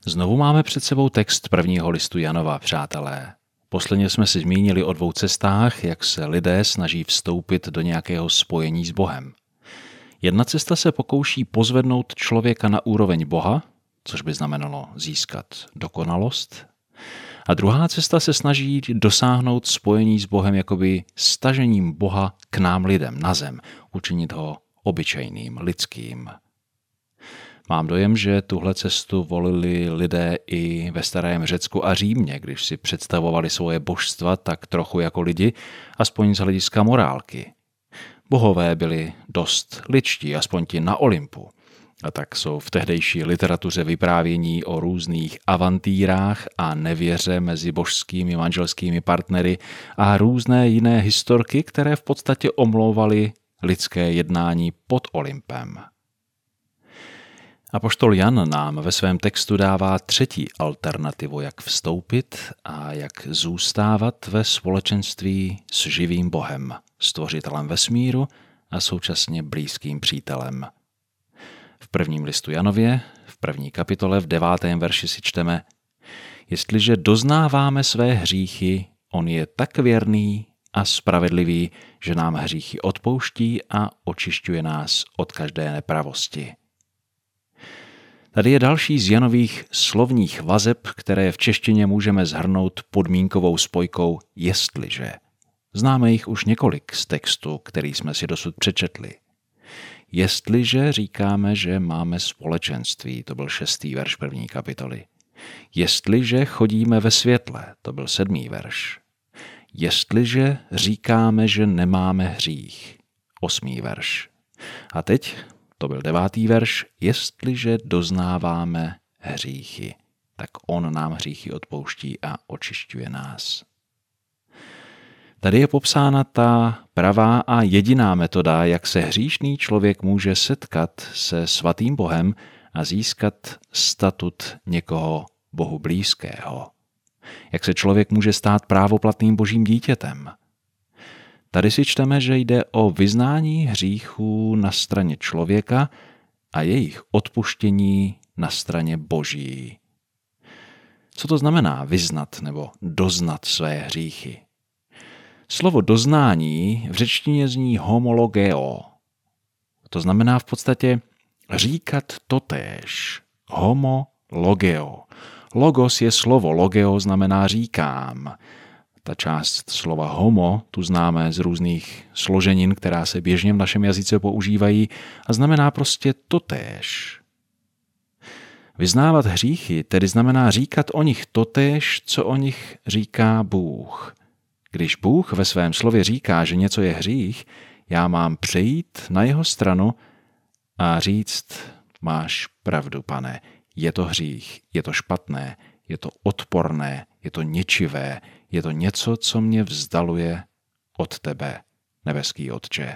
Znovu máme před sebou text prvního listu Janova, přátelé. Posledně jsme si zmínili o 2 cestách, jak se lidé snaží vstoupit do nějakého spojení s Bohem. Jedna cesta se pokouší pozvednout člověka na úroveň Boha, což by znamenalo získat dokonalost. A druhá cesta se snaží dosáhnout spojení s Bohem jakoby stažením Boha k nám lidem na zem, učinit ho obyčejným, lidským. Mám dojem, že tuhle cestu volili lidé i ve starém Řecku a Římě, když si představovali svoje božstva tak trochu jako lidi, aspoň z hlediska morálky. Bohové byli dost lidští, aspoň ti na Olympu. A tak jsou v tehdejší literatuře vyprávění o různých avantýrách a nevěře mezi božskými manželskými partnery a různé jiné historky, které v podstatě omlouvaly lidské jednání pod Olympem. Apoštol Jan nám ve svém textu dává 3. alternativu, jak vstoupit a jak zůstávat ve společenství s živým Bohem, stvořitelem vesmíru a současně blízkým přítelem. V prvním listu Janově, v 1. kapitole, v 9. verši si čteme: Jestliže doznáváme své hříchy, on je tak věrný a spravedlivý, že nám hříchy odpouští a očišťuje nás od každé nepravosti. Tady je další z Janových slovních vazeb, které v češtině můžeme shrnout podmínkovou spojkou jestliže. Známe jich už několik z textu, který jsme si dosud přečetli. Jestliže říkáme, že máme společenství, to byl 6. verš 1. kapitoly. Jestliže chodíme ve světle, to byl 7. verš. Jestliže říkáme, že nemáme hřích, 8. verš. A teď, to byl 9. verš, jestliže doznáváme hříchy, tak on nám hříchy odpouští a očišťuje nás. Tady je popsána ta pravá a jediná metoda, jak se hříšný člověk může setkat se svatým Bohem a získat statut někoho Bohu blízkého. Jak se člověk může stát právoplatným božím dítětem. Tady si čteme, že jde o vyznání hříchů na straně člověka a jejich odpuštění na straně boží. Co to znamená vyznat nebo doznat své hříchy? Slovo doznání v řečtině zní homologeo. To znamená v podstatě říkat totéž. Homologeo. Logos je slovo, logeo znamená říkám. Ta část slova homo tu známe z různých složenin, která se běžně v našem jazyce používají a znamená prostě totéž. Vyznávat hříchy tedy znamená říkat o nich totéž, co o nich říká Bůh. Když Bůh ve svém slově říká, že něco je hřích, já mám přejít na jeho stranu a říct: máš pravdu, Pane, je to hřích, je to špatné, je to odporné, je to ničivé, je to něco, co mě vzdaluje od tebe, nebeský Otče.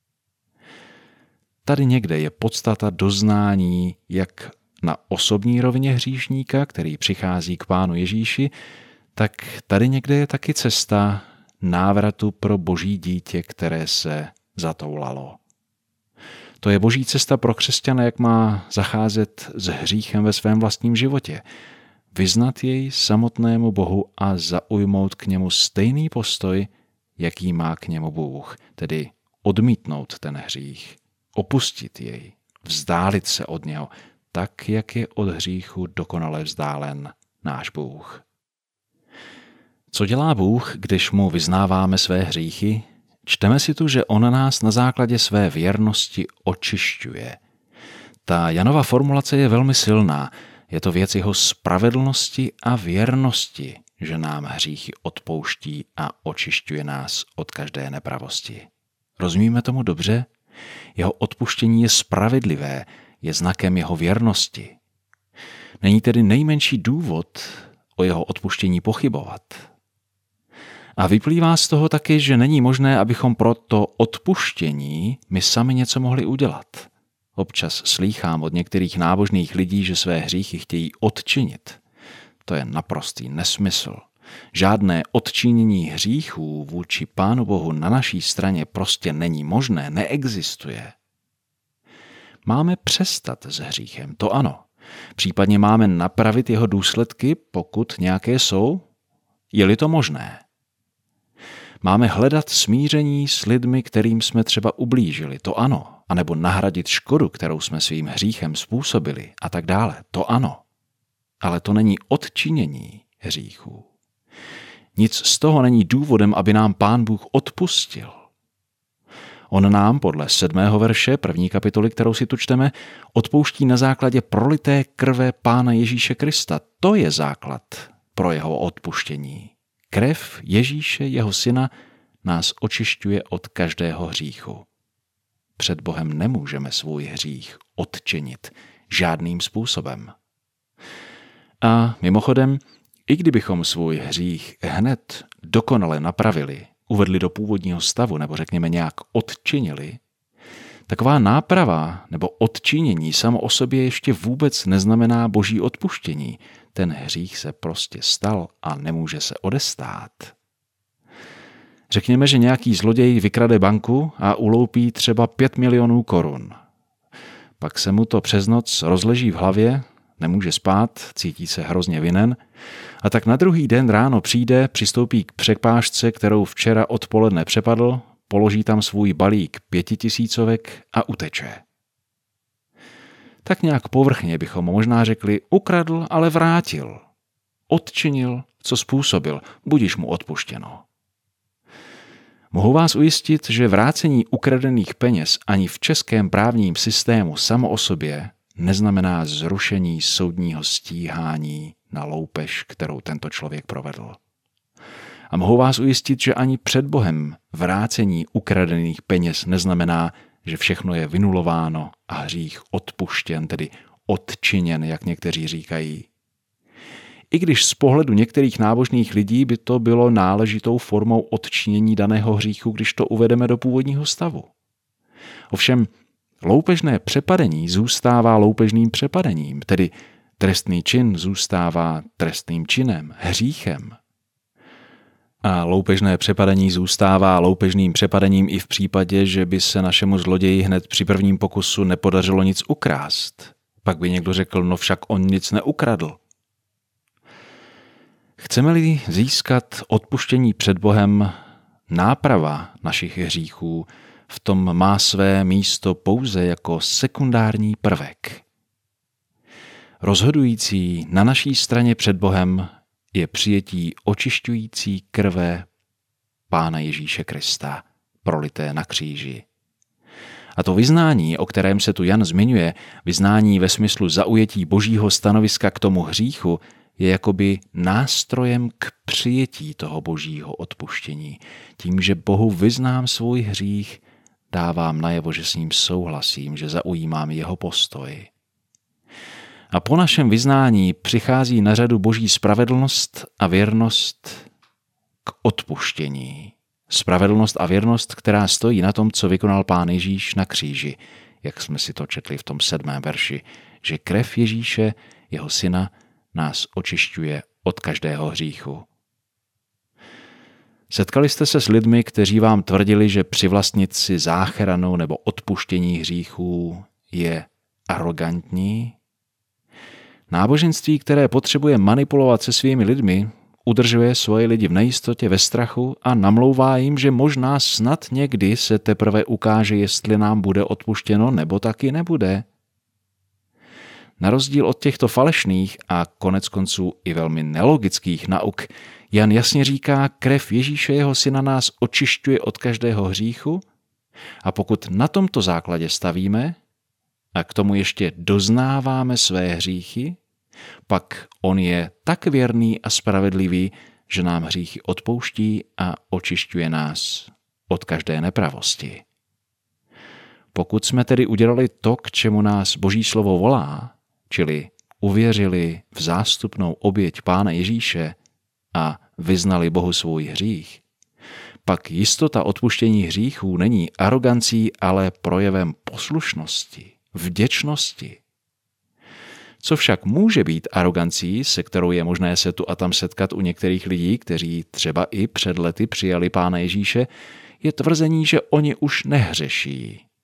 Tady někde je podstata doznání jak na osobní rovině hříšníka, který přichází k Pánu Ježíši, tak tady někde je taky cesta návratu pro boží dítě, které se zatoulalo. To je boží cesta pro křesťana, jak má zacházet s hříchem ve svém vlastním životě. Vyznat jej samotnému Bohu a zaujmout k němu stejný postoj, jaký má k němu Bůh, tedy odmítnout ten hřích, opustit jej, vzdálit se od něho, tak, jak je od hříchu dokonale vzdálen náš Bůh. Co dělá Bůh, když mu vyznáváme své hříchy? Čteme si tu, že on nás na základě své věrnosti očišťuje. Ta Janova formulace je velmi silná. Je to věc jeho spravedlnosti a věrnosti, že nám hříchy odpouští a očišťuje nás od každé nepravosti. Rozumíme tomu dobře? Jeho odpuštění je spravedlivé, je znakem jeho věrnosti. Není tedy nejmenší důvod o jeho odpuštění pochybovat. A vyplývá z toho taky, že není možné, abychom pro to odpuštění my sami něco mohli udělat. Občas slýchám od některých nábožných lidí, že své hříchy chtějí odčinit. To je naprostý nesmysl. Žádné odčinění hříchů vůči Pánu Bohu na naší straně prostě není možné, neexistuje. Máme přestat s hříchem, to ano. Případně máme napravit jeho důsledky, pokud nějaké jsou? Je-li to možné? Máme hledat smíření s lidmi, kterým jsme třeba ublížili, to ano, anebo nahradit škodu, kterou jsme svým hříchem způsobili a tak dále, to ano. Ale to není odčinění hříchů. Nic z toho není důvodem, aby nám Pán Bůh odpustil. On nám podle 7. verše 1. kapitoly, kterou si tu čteme, odpouští na základě prolité krve Pána Ježíše Krista. To je základ pro jeho odpuštění. Krev Ježíše, jeho syna, nás očišťuje od každého hříchu. Před Bohem nemůžeme svůj hřích odčinit žádným způsobem. A mimochodem, i kdybychom svůj hřích hned dokonale napravili, uvedli do původního stavu nebo řekněme nějak odčinili, taková náprava nebo odčinění samo o sobě ještě vůbec neznamená boží odpuštění. Ten hřích se prostě stal a nemůže se odestát. Řekněme, že nějaký zloděj vykrade banku a uloupí třeba 5 milionů korun. Pak se mu to přes noc rozleží v hlavě, nemůže spát, cítí se hrozně vinen a tak na druhý den ráno přijde, přistoupí k přepážce, kterou včera odpoledne přepadl, položí tam svůj balík 5000 a uteče. Tak nějak povrchně bychom možná řekli, ukradl, ale vrátil. Odčinil, co způsobil, budiž mu odpuštěno. Mohu vás ujistit, že vrácení ukradených peněz ani v českém právním systému samo o sobě neznamená zrušení soudního stíhání na loupež, kterou tento člověk provedl. A mohu vás ujistit, že ani před Bohem vrácení ukradených peněz neznamená, že všechno je vynulováno a hřích odpuštěn, tedy odčiněn, jak někteří říkají. I když z pohledu některých nábožných lidí by to bylo náležitou formou odčinění daného hříchu, když to uvedeme do původního stavu. Ovšem, loupežné přepadení zůstává loupežným přepadením, tedy trestný čin zůstává trestným činem, hříchem. A loupežné přepadení zůstává loupežným přepadením i v případě, že by se našemu zloději hned při prvním pokusu nepodařilo nic ukrást. Pak by někdo řekl, no však on nic neukradl. Chceme-li získat odpuštění před Bohem, náprava našich hříchů v tom má své místo pouze jako sekundární prvek. Rozhodující na naší straně před Bohem je přijetí očišťující krve Pána Ježíše Krista, prolité na kříži. A to vyznání, o kterém se tu Jan zmiňuje, vyznání ve smyslu zaujetí božího stanoviska k tomu hříchu, je jakoby nástrojem k přijetí toho božího odpuštění. Tím, že Bohu vyznám svůj hřích, dávám najevo, že s ním souhlasím, že zaujímám jeho postoj. A po našem vyznání přichází na řadu boží spravedlnost a věrnost k odpuštění. Spravedlnost a věrnost, která stojí na tom, co vykonal Pán Ježíš na kříži, jak jsme si to četli v tom 7. verši, že krev Ježíše, jeho syna, nás očišťuje od každého hříchu. Setkali jste se s lidmi, kteří vám tvrdili, že přivlastnit si záchranu nebo odpuštění hříchů je arrogantní? Náboženství, které potřebuje manipulovat se svými lidmi, udržuje svoje lidi v nejistotě, ve strachu a namlouvá jim, že možná snad někdy se teprve ukáže, jestli nám bude odpuštěno nebo taky nebude. Na rozdíl od těchto falešných a koneckonců i velmi nelogických nauk, Jan jasně říká, krev Ježíše jeho syna nás očišťuje od každého hříchu a pokud na tomto základě stavíme a k tomu ještě doznáváme své hříchy, pak on je tak věrný a spravedlivý, že nám hříchy odpouští a očišťuje nás od každé nepravosti. Pokud jsme tedy udělali to, k čemu nás Boží slovo volá, čili uvěřili v zástupnou oběť Pána Ježíše a vyznali Bohu svůj hřích, pak jistota odpuštění hříchů není arogancí, ale projevem poslušnosti, vděčnosti. Co však může být arogancí, se kterou je možné se tu a tam setkat u některých lidí, kteří třeba i před lety přijali Pána Ježíše, je tvrzení, že oni už nehřeší.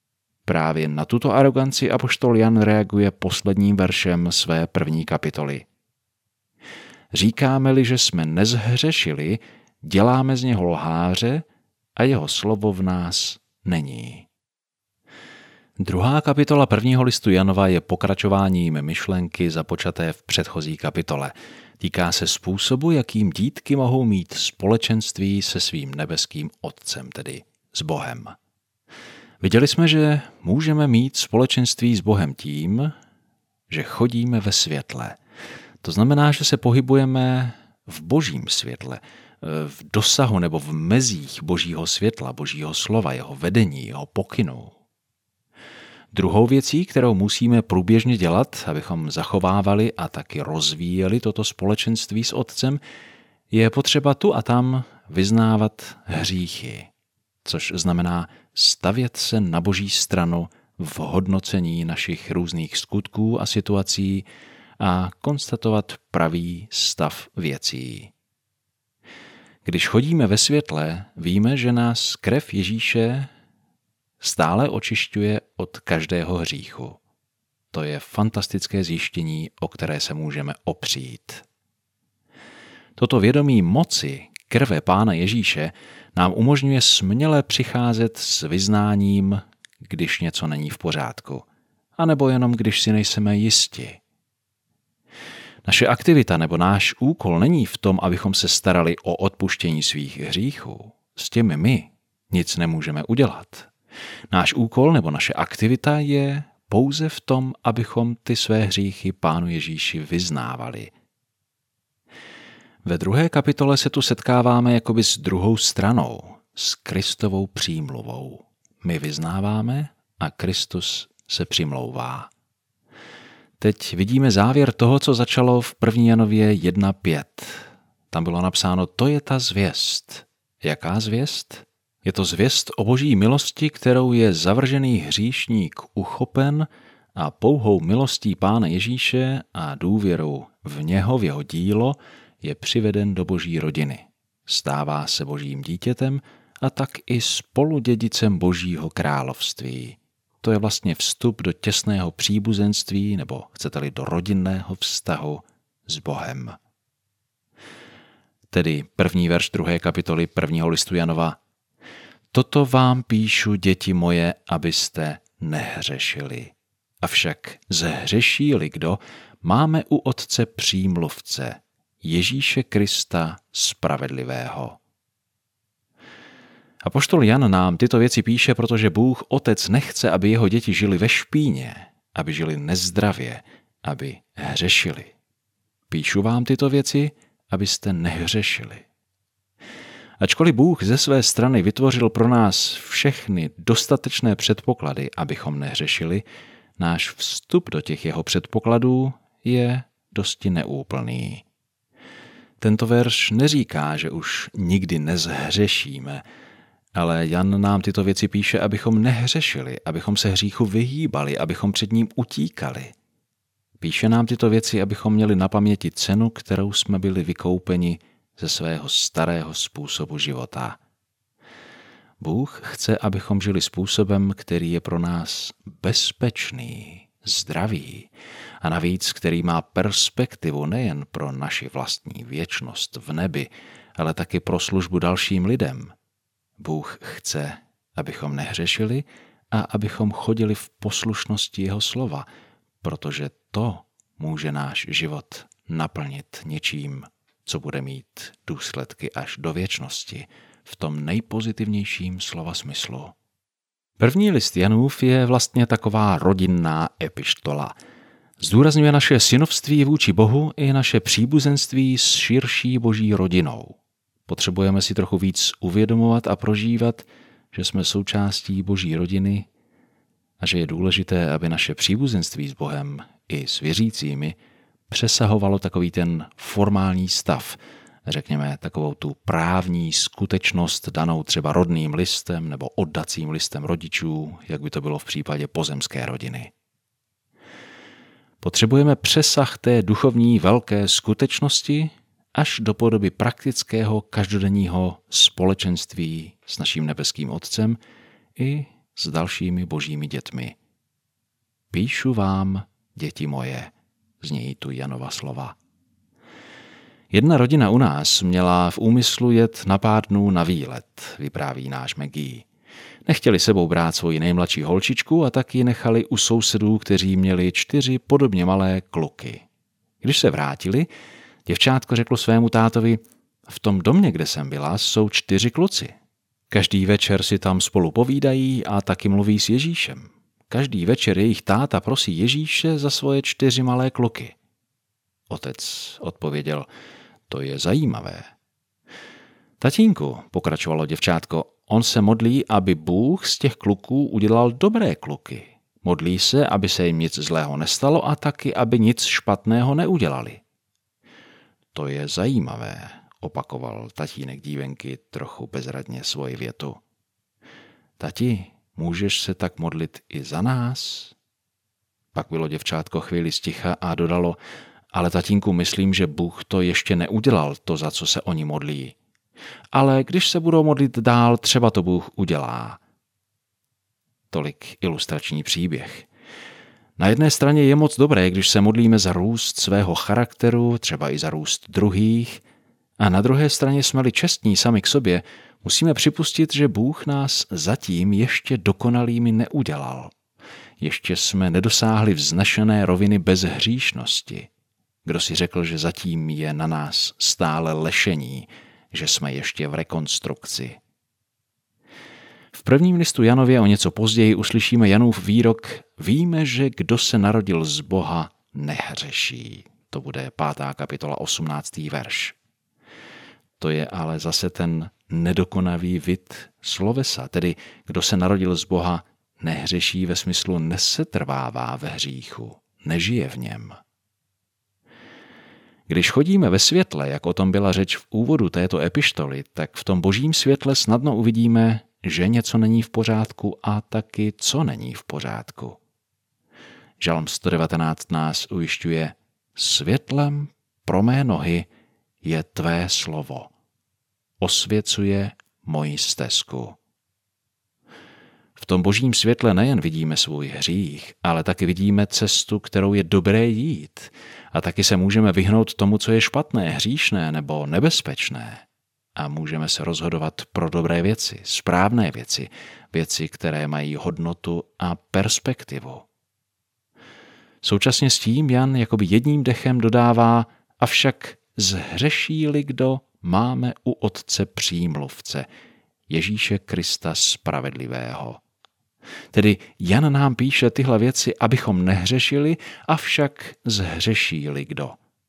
Právě na tuto aroganci apoštol Jan reaguje posledním veršem své 1. kapitoly. Říkáme-li, že jsme nezhřešili, děláme z něho lháře a jeho slovo v nás není. 2. kapitola 1. listu Janova je pokračováním myšlenky započaté v předchozí kapitole. Týká se způsobu, jakým dítky mohou mít společenství se svým nebeským Otcem, tedy s Bohem. Viděli jsme, že můžeme mít společenství s Bohem tím, že chodíme ve světle. To znamená, že se pohybujeme v božím světle, v dosahu nebo v mezích božího světla, božího slova, jeho vedení, jeho pokynu. Druhou věcí, kterou musíme průběžně dělat, abychom zachovávali a taky rozvíjeli toto společenství s Otcem, je potřeba tu a tam vyznávat hříchy, což znamená stavět se na boží stranu v hodnocení našich různých skutků a situací a konstatovat pravý stav věcí. Když chodíme ve světle, víme, že nás krev Ježíše stále očišťuje od každého hříchu. To je fantastické zjištění, o které se můžeme opřít. Toto vědomí moci krve Pána Ježíše nám umožňuje směle přicházet s vyznáním, když něco není v pořádku, anebo jenom když si nejsme jisti. Naše aktivita nebo náš úkol není v tom, abychom se starali o odpuštění svých hříchů. S těmi my nic nemůžeme udělat. Náš úkol nebo naše aktivita je pouze v tom, abychom ty své hříchy Pánu Ježíši vyznávali. Ve 2. kapitole se tu setkáváme jakoby s druhou stranou, s Kristovou přímluvou. My vyznáváme a Kristus se přimlouvá. Teď vidíme závěr toho, co začalo v 1. Janově 1.5. Tam bylo napsáno, to je ta zvěst. Jaká zvěst? Je to zvěst o boží milosti, kterou je zavržený hříšník uchopen a pouhou milostí Pána Ježíše a důvěrou v něho, v jeho dílo, je přiveden do boží rodiny. Stává se božím dítětem a tak i spoludědicem božího království. To je vlastně vstup do těsného příbuzenství, nebo chcete-li do rodinného vztahu s Bohem. Tedy 1. verš 2. kapitoly 1. listu Janova. Toto vám píšu, děti moje, abyste nehřešili. Avšak zhřeší-li kdo, máme u Otce přímluvce, Ježíše Krista spravedlivého. Apoštol Jan nám tyto věci píše, protože Bůh Otec nechce, aby jeho děti žili ve špíně, aby žili nezdravě, aby hřešili. Píšu vám tyto věci, abyste nehřešili. Ačkoliv Bůh ze své strany vytvořil pro nás všechny dostatečné předpoklady, abychom nehřešili, náš vstup do těch jeho předpokladů je dosti neúplný. Tento verš neříká, že už nikdy nezhřešíme, ale Jan nám tyto věci píše, abychom nehřešili, abychom se hříchu vyhýbali, abychom před ním utíkali. Píše nám tyto věci, abychom měli na paměti cenu, kterou jsme byli vykoupeni ze svého starého způsobu života. Bůh chce, abychom žili způsobem, který je pro nás bezpečný, zdravý a navíc, který má perspektivu nejen pro naši vlastní věčnost v nebi, ale taky pro službu dalším lidem. Bůh chce, abychom nehřešili a abychom chodili v poslušnosti jeho slova, protože to může náš život naplnit něčím, co bude mít důsledky až do věčnosti, v tom nejpozitivnějším slova smyslu. 1. list Janův je vlastně taková rodinná epištola. Zdůrazňuje naše synovství vůči Bohu i naše příbuzenství s širší boží rodinou. Potřebujeme si trochu víc uvědomovat a prožívat, že jsme součástí boží rodiny a že je důležité, aby naše příbuzenství s Bohem i s věřícími přesahovalo takový ten formální stav, řekněme takovou tu právní skutečnost danou třeba rodným listem nebo oddacím listem rodičů, jak by to bylo v případě pozemské rodiny. Potřebujeme přesah té duchovní velké skutečnosti až do podoby praktického každodenního společenství s naším nebeským Otcem i s dalšími božími dětmi. Píšu vám, děti moje, znějí tu Janova slova. Jedna rodina u nás měla v úmyslu jet na pár dnů na výlet, vypráví náš Maggie. Nechtěli sebou brát svoji nejmladší holčičku a tak ji nechali u sousedů, kteří měli 4 podobně malé kluky. Když se vrátili, děvčátko řeklo svému tátovi: v tom domě, kde jsem byla, jsou 4 kluci. Každý večer si tam spolu povídají a taky mluví s Ježíšem. Každý večer jejich táta prosí Ježíše za svoje 4 malé kluky. Otec odpověděl: to je zajímavé. Tatínku, pokračovalo děvčátko, on se modlí, aby Bůh z těch kluků udělal dobré kluky. Modlí se, aby se jim nic zlého nestalo a taky, aby nic špatného neudělali. To je zajímavé, opakoval tatínek dívenky trochu bezradně svoji větu. Tati, můžeš se tak modlit i za nás? Pak bylo děvčátko chvíli sticha a dodalo: ale tatínku, myslím, že Bůh to ještě neudělal, to, za co se oni modlí. Ale když se budou modlit dál, třeba to Bůh udělá. Tolik ilustrační příběh. Na jedné straně je moc dobré, když se modlíme za růst svého charakteru, třeba i za růst druhých, a na druhé straně jsme-li čestní sami k sobě, musíme připustit, že Bůh nás zatím ještě dokonalými neudělal. Ještě jsme nedosáhli vznešené roviny bezhříšnosti. Kdo si řekl, že zatím je na nás stále lešení, že jsme ještě v rekonstrukci. V prvním listu Janově o něco později uslyšíme Janův výrok: víme, že kdo se narodil z Boha, nehřeší. To bude 5. kapitola 18. verš. To je ale zase ten nedokonavý vid slovesa, tedy kdo se narodil z Boha, nehřeší ve smyslu nesetrvává ve hříchu, nežije v něm. Když chodíme ve světle, jak o tom byla řeč v úvodu této epištoly, tak v tom božím světle snadno uvidíme, že něco není v pořádku a taky co není v pořádku. Žalm 119 nás ujišťuje: světlem pro mé nohy je tvé slovo. Osvěcuje moji stezku. V tom božím světle nejen vidíme svůj hřích, ale taky vidíme cestu, kterou je dobré jít. A taky se můžeme vyhnout tomu, co je špatné, hříšné nebo nebezpečné. A můžeme se rozhodovat pro dobré věci, správné věci, věci, které mají hodnotu a perspektivu. Současně s tím Jan jakoby jedním dechem dodává: avšak zhřeší-li kdo, máme u Otce přímluvce, Ježíše Krista spravedlivého. Tedy Jan nám píše tyhle věci, abychom nehřešili, avšak zhřeší-li kdo.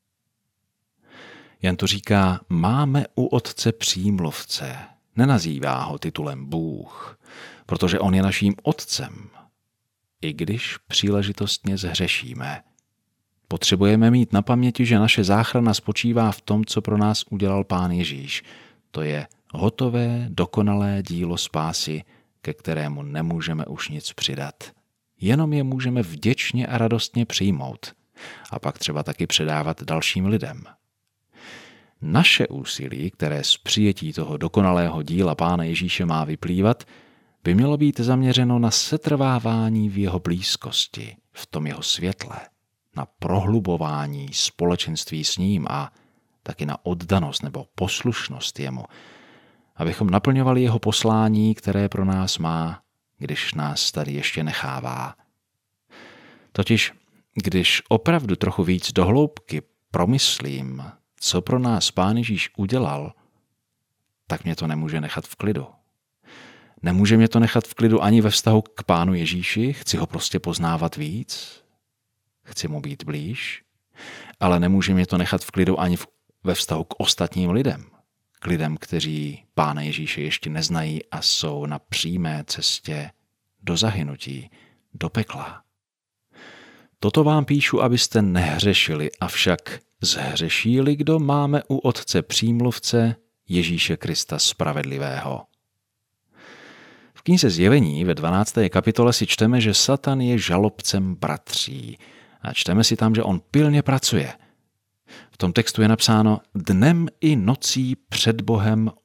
Jan tu říká: máme u Otce přímluvce. Nenazývá ho titulem Bůh, protože on je naším Otcem. I když příležitostně zhřešíme. Potřebujeme mít na paměti, že naše záchrana spočívá v tom, co pro nás udělal Pán Ježíš. To je hotové, dokonalé dílo spásy, ke kterému nemůžeme už nic přidat. Jenom je můžeme vděčně a radostně přijmout a pak třeba taky předávat dalším lidem. Naše úsilí, které z přijetí toho dokonalého díla Pána Ježíše má vyplývat, by mělo být zaměřeno na setrvávání v jeho blízkosti, v tom jeho světle, na prohlubování společenství s ním a taky na oddanost nebo poslušnost jemu, abychom naplňovali jeho poslání, které pro nás má, když nás tady ještě nechává. Totiž, když opravdu trochu víc do hloubky promyslím, co pro nás Pán Ježíš udělal, tak mě to nemůže nechat v klidu. Nemůže mě to nechat v klidu ani ve vztahu k Pánu Ježíši, chci ho prostě poznávat víc, chci mu být blíž, ale nemůže mě to nechat v klidu ani ve vztahu k ostatním lidem, k lidem, kteří Pána Ježíše ještě neznají a jsou na přímé cestě do zahynutí, do pekla. Toto vám píšu, abyste nehřešili, avšak zhřeší-li kdo, máme u Otce přímluvce Ježíše Krista spravedlivého. V knize Zjevení ve 12. kapitole si čteme, že Satan je žalobcem bratří a čteme si tam, že on pilně pracuje. V tom textu je napsáno: dnem i nocí před Bohem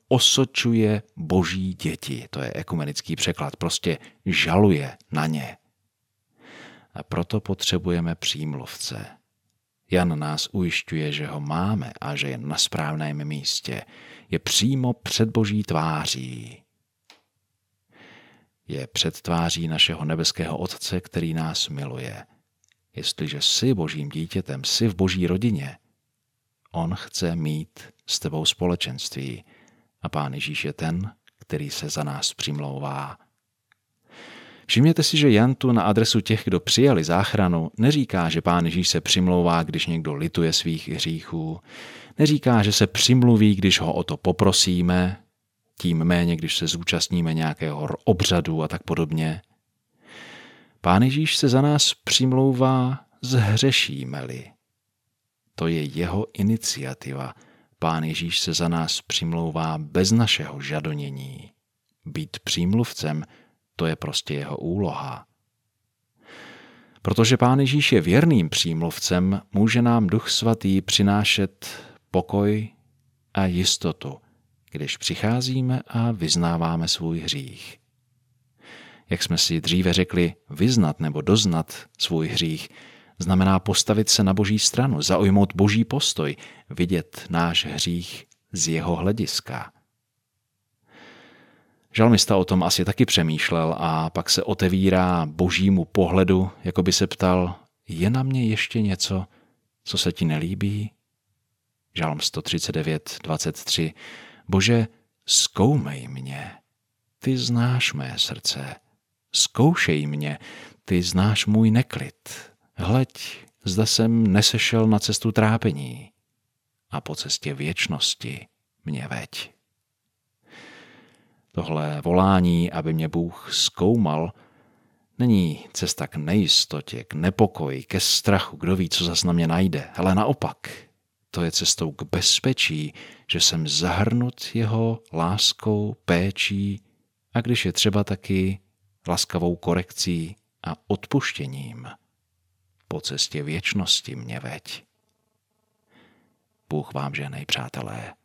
osočuje boží děti. To je ekumenický překlad, prostě žaluje na ně. A proto potřebujeme přímluvce. Jan nás ujišťuje, že ho máme a že je na správném místě. Je přímo před boží tváří. Je před tváří našeho nebeského Otce, který nás miluje. Jestliže jsi božím dítětem, jsi v boží rodině, on chce mít s tebou společenství a Pán Ježíš je ten, který se za nás přimlouvá. Všimněte si, že Jan tu na adresu těch, kdo přijali záchranu, neříká, že Pán Ježíš se přimlouvá, když někdo lituje svých hříchů. Neříká, že se přimluví, když ho o to poprosíme, tím méně, když se zúčastníme nějakého obřadu a tak podobně. Pán Ježíš se za nás přimlouvá, zhřešíme-li. To je jeho iniciativa. Pán Ježíš se za nás přimlouvá bez našeho žadonění. Být přímluvcem, to je prostě jeho úloha. Protože Pán Ježíš je věrným přímluvcem, může nám Duch Svatý přinášet pokoj a jistotu, když přicházíme a vyznáváme svůj hřích. Jak jsme si dříve řekli, vyznat nebo doznat svůj hřích znamená postavit se na boží stranu, zaujmout boží postoj, vidět náš hřích z jeho hlediska. Žalmista o tom asi taky přemýšlel a pak se otevírá božímu pohledu, jako by se ptal, je na mě ještě něco, co se ti nelíbí? Žalm 139:23. Bože, zkoumej mě, ty znáš mé srdce. Zkoušej mě, ty znáš můj neklid. Hleď, zda jsem nesešel na cestu trápení a po cestě věčnosti mě veď. Tohle volání, aby mě Bůh zkoumal, není cesta k nejistotě, k nepokoji, ke strachu, kdo ví, co zas na mě najde, ale naopak. To je cestou k bezpečí, že jsem zahrnut jeho láskou, péčí a když je třeba taky laskavou korekcí a odpuštěním. Po cestě věčnosti mě veď. Bůh vám žehnej, přátelé.